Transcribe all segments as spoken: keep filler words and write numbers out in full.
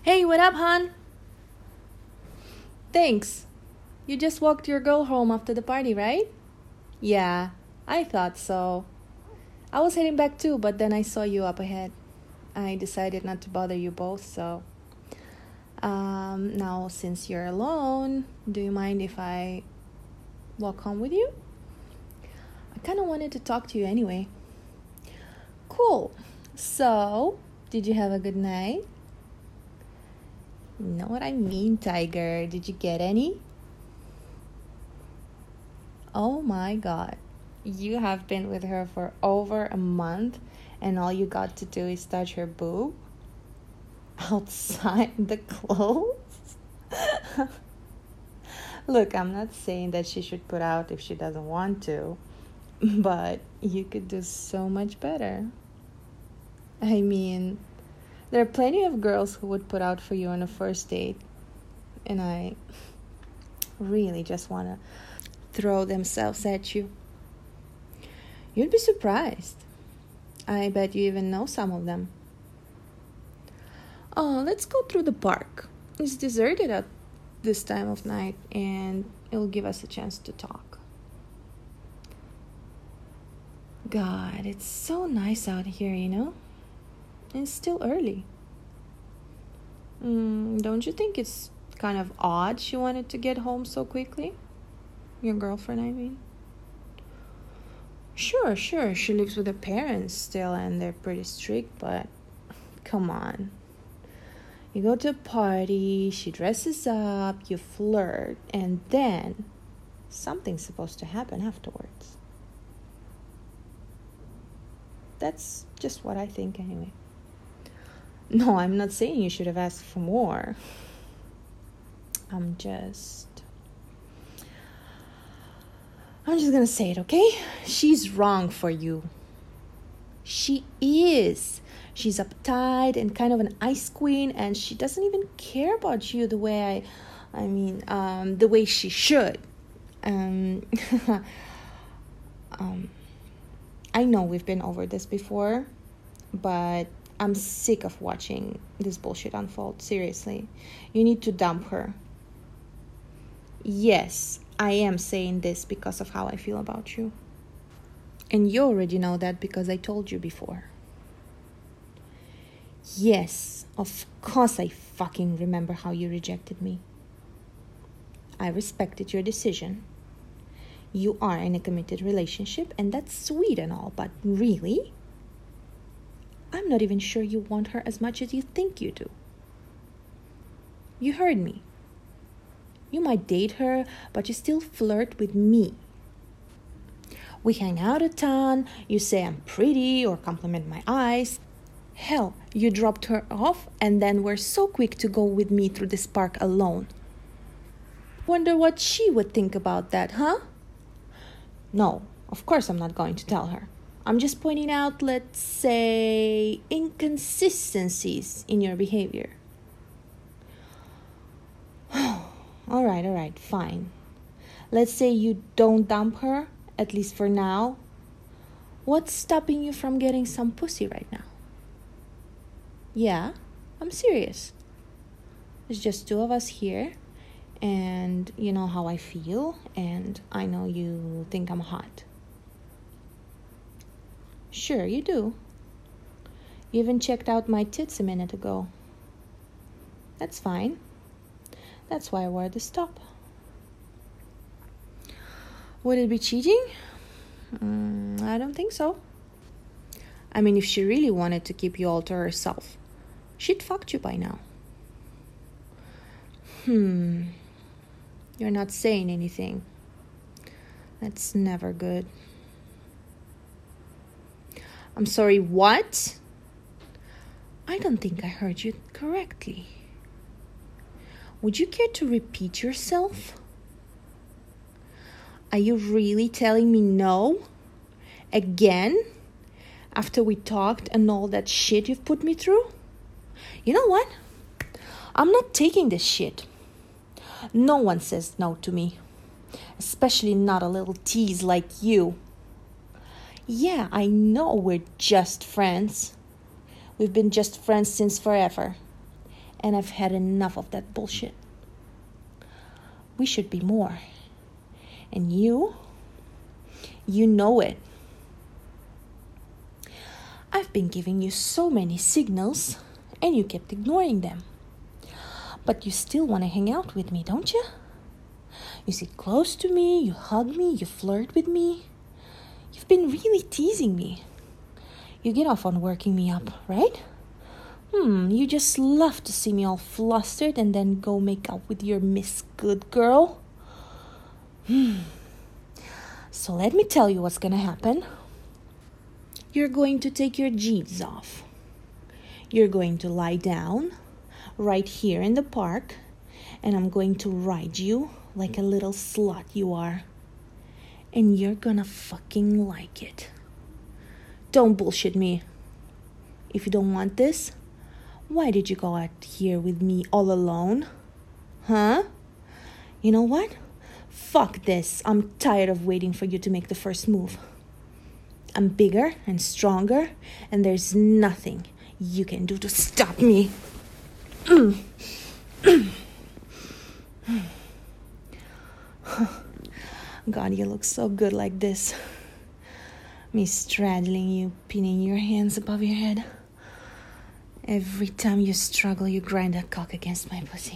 Hey, what up, hon? Thanks. You just walked your girl home after the party, right? Yeah, I thought so. I was heading back too, but then I saw you up ahead. I decided not to bother you both, so. Um, now, since you're alone, do you mind if I walk home with you? I kind of wanted to talk to you anyway. Cool. So, did you have a good night? You know what I mean, Tiger. Did you get any? Oh my god. You have been with her for over a month and all you got to do is touch her boob? Outside the clothes? Look, I'm not saying that she should put out if she doesn't want to, but you could do so much better. I mean, there are plenty of girls who would put out for you on a first date, and I really just want to throw themselves at you. You'd be surprised. I bet you even know some of them. Oh, let's go through the park. It's deserted at this time of night, and it'll give us a chance to talk. God, it's so nice out here, you know? And it's still early. Mm, don't you think it's kind of odd she wanted to get home so quickly? Your girlfriend, I mean. Sure, sure, she lives with her parents still, and they're pretty strict, but come on. You go to a party, she dresses up, you flirt, and then something's supposed to happen afterwards. That's just what I think anyway. No, I'm not saying you should have asked for more. I'm just... I'm just gonna say it, okay? She's wrong for you. She is. She's uptight and kind of an ice queen, and she doesn't even care about you the way I, I mean, um, the way she should. Um, um, I know we've been over this before, but I'm sick of watching this bullshit unfold. Seriously, you need to dump her. Yes, I am saying this because of how I feel about you. And you already know that because I told you before. Yes, of course I fucking remember how you rejected me. I respected your decision. You are in a committed relationship, and that's sweet and all, but really? I'm not even sure you want her as much as you think you do. You heard me. You might date her, but you still flirt with me. We hang out a ton, you say I'm pretty or compliment my eyes. Hell, you dropped her off and then were so quick to go with me through this park alone. Wonder what she would think about that, huh? No, of course I'm not going to tell her. I'm just pointing out, let's say, inconsistencies in your behavior. All right, all right, fine. Let's say you don't dump her, at least for now. What's stopping you from getting some pussy right now? Yeah, I'm serious. There's just two of us here, and you know how I feel, and I know you think I'm hot. Sure, you do. You even checked out my tits a minute ago. That's fine. That's why I wore this top. Would it be cheating? Mm, I don't think so. I mean, if she really wanted to keep you all to herself, she'd fucked you by now. Hmm. You're not saying anything. That's never good. I'm sorry, what? I don't think I heard you correctly. Would you care to repeat yourself? Are you really telling me no? Again? After we talked and all that shit you've put me through? You know what? I'm not taking this shit. No one says no to me. Especially not a little tease like you. Yeah, I know we're just friends. We've been just friends since forever. and I've had enough of that bullshit. We should be more. And you, you know it. I've been giving you so many signals, and you kept ignoring them. But you still want to hang out with me, don't you? You sit close to me, you hug me, you flirt with me. You've been really teasing me. You get off on working me up, right? Hmm, you just love to see me all flustered and then go make out with your Miss Good Girl. Hmm. So let me tell you what's gonna happen. You're going to take your jeans off. You're going to lie down right here in the park, and I'm going to ride you like a little slut you are. And you're gonna fucking like it. Don't bullshit me. If you don't want this, why did you go out here with me all alone? Huh? You know what? Fuck this. I'm tired of waiting for you to make the first move. I'm bigger and stronger, and there's nothing you can do to stop me. God, you look so good like this. Me straddling you, pinning your hands above your head. Every time you struggle, you grind that cock against my pussy.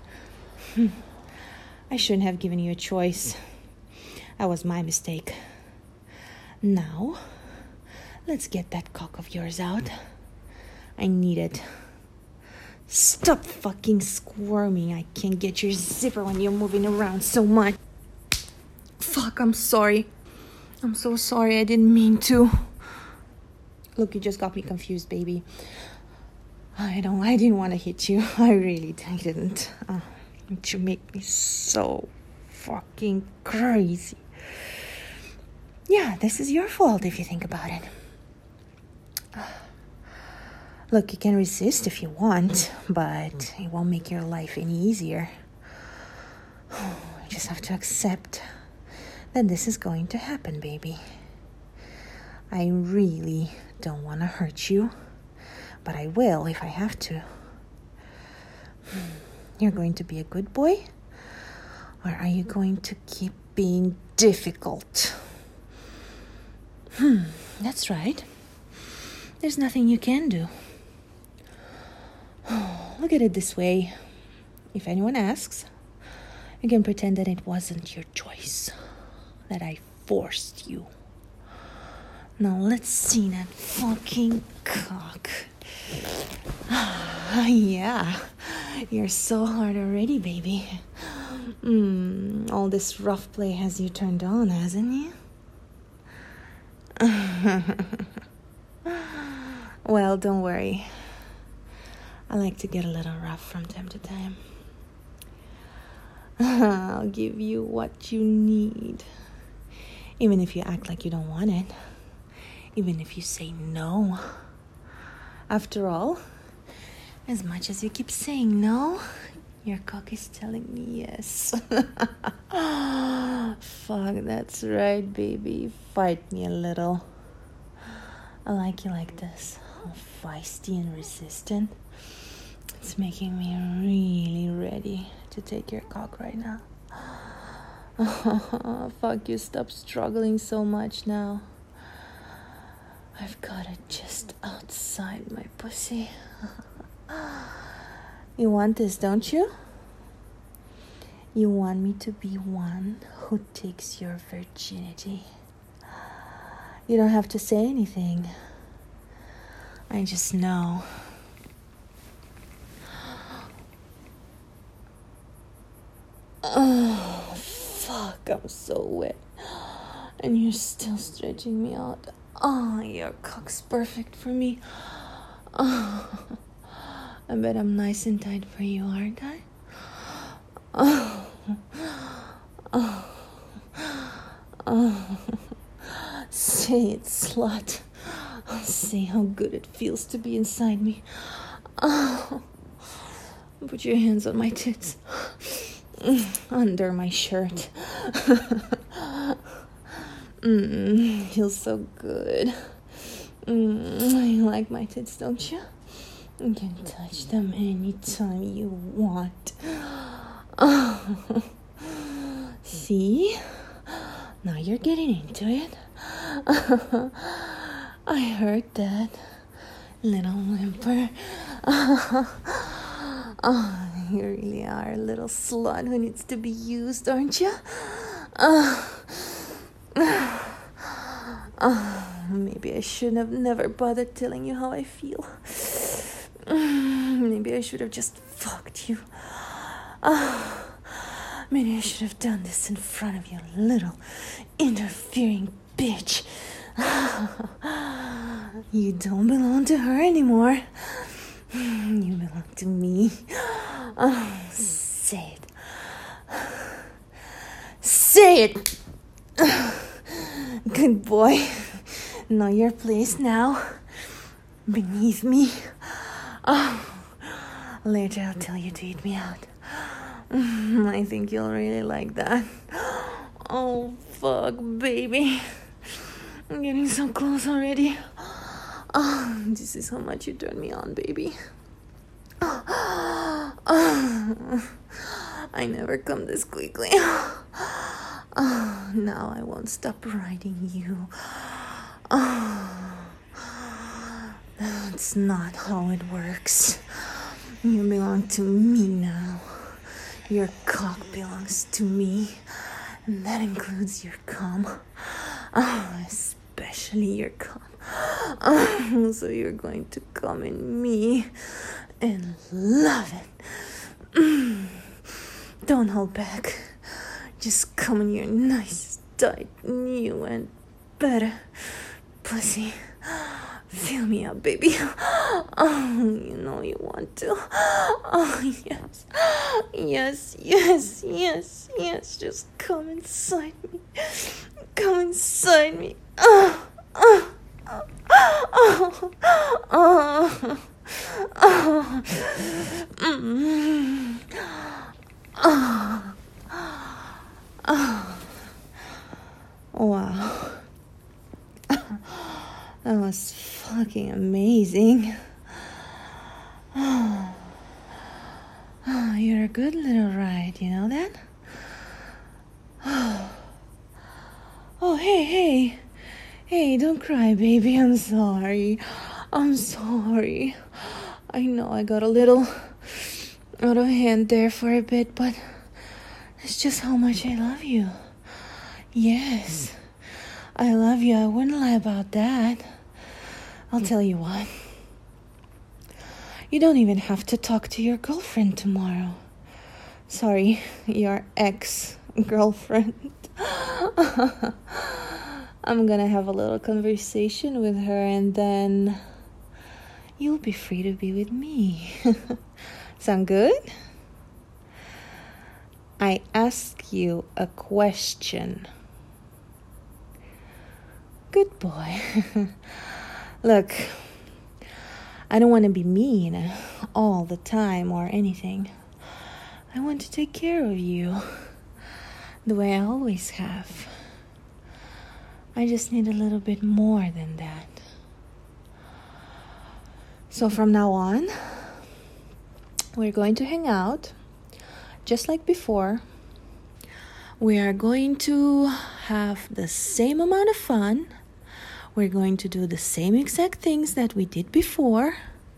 I shouldn't have given you a choice. That was my mistake. Now, let's get that cock of yours out. I need it. Stop fucking squirming. I can't get your zipper when you're moving around so much. Fuck, I'm sorry. I'm so sorry. I didn't mean to. Look, you just got me confused, baby. I don't, I didn't want to hit you. I really didn't. Uh, you make me so fucking crazy. Yeah, this is your fault if you think about it. Uh, look, you can resist if you want, but it won't make your life any easier. You just have to accept that this is going to happen, baby. I really don't want to hurt you, but I will if I have to. You're going to be a good boy, or are you going to keep being difficult? Hmm, that's right. There's nothing you can do. Look at it this way. If anyone asks, you can pretend that it wasn't your choice, that I forced you. Now let's see that fucking cock. Yeah, you're so hard already, baby. Mm, all this rough play has you turned on, hasn't you? Well, don't worry. I like to get a little rough from time to time. I'll give you what you need. Even if you act like you don't want it. Even if you say no. After all, as much as you keep saying no, your cock is telling me yes. Fuck, that's right, baby. Fight me a little. I like you like this. All feisty and resistant. It's making me really ready to take your cock right now. Fuck you, stop struggling so much now. I've got it just outside my pussy. You want this, don't you? You want me to be one who takes your virginity. You don't have to say anything. I just know. Oh, fuck, I'm so wet. And you're still stretching me out. Oh, your cock's perfect for me. Oh, I bet I'm nice and tight for you, aren't I? Oh, oh, oh. Say it, slut. Say how good it feels to be inside me. Oh, put your hands on my tits. Under my shirt. Mm, feels so good. Mm, you like my tits, don't you? You can touch them anytime you want. See? Now you're getting into it. I heard that. Little whimper. Oh, you really are a little slut who needs to be used, aren't you? Uh, uh, maybe I should have never bothered telling you how I feel. Maybe I should have just fucked you. Uh, maybe I should have done this in front of you, little interfering bitch. You don't belong to her anymore. You belong to me. Oh, say it. Say it. Good boy. Know your place now. Beneath me. Oh, later I'll tell you to eat me out. I think you'll really like that. Oh, fuck, baby. I'm getting so close already. Oh, this is how much you turn me on, baby. Oh, I never come this quickly. Oh, now I won't stop riding you. Oh, that's not how it works. You belong to me now. Your cock belongs to me. And that includes your cum. Oh, especially your cum. Oh, so you're going to come in me and love it. Mm. Don't hold back. Just come in your nice, tight, new and better pussy. Fill me up, baby. Oh, you know you want to. Oh, yes. Yes, yes, yes, yes. Just come inside me. Come inside me. Oh, oh, oh, oh, oh, oh. Mm. Oh. Oh. Wow. That was fucking amazing. Oh. Oh, you're a good little ride, you know that? Oh. Oh, hey, hey. Hey, don't cry, baby. I'm sorry. I'm sorry. I know I got a little out of hand there for a bit, but it's just how much I love you. Yes, I love you. I wouldn't lie about that. I'll tell you what. You don't even have to talk to your girlfriend tomorrow. Sorry, your ex-girlfriend. I'm gonna have a little conversation with her and then you'll be free to be with me. Sound good? I ask you a question. Good boy. Look, I don't want to be mean all the time or anything. I want to take care of you the way I always have. I just need a little bit more than that. So from now on, we're going to hang out just like before. We are going to have the same amount of fun. We're going to do the same exact things that we did before.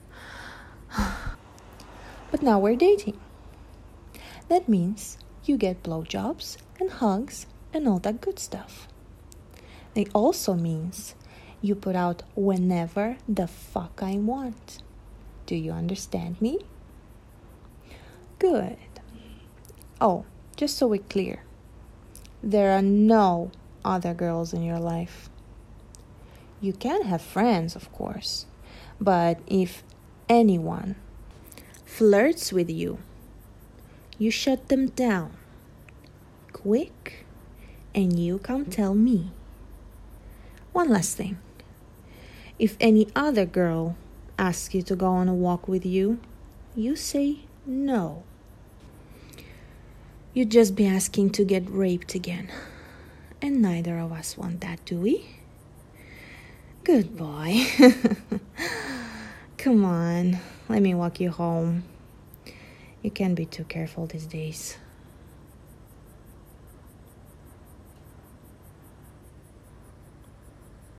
But now we're dating. That means you get blowjobs and hugs and all that good stuff. It also means you put out whenever the fuck I want. Do you understand me? Good. Oh, just so we're clear. There are no other girls in your life. You can have friends, of course. But if anyone flirts with you, you shut them down. Quick. And you come tell me. One last thing. If any other girl asks you to go on a walk with you, you say no. You'd just be asking to get raped again. And neither of us want that, do we? Good boy. Come on. let me walk you home. You can't be too careful these days.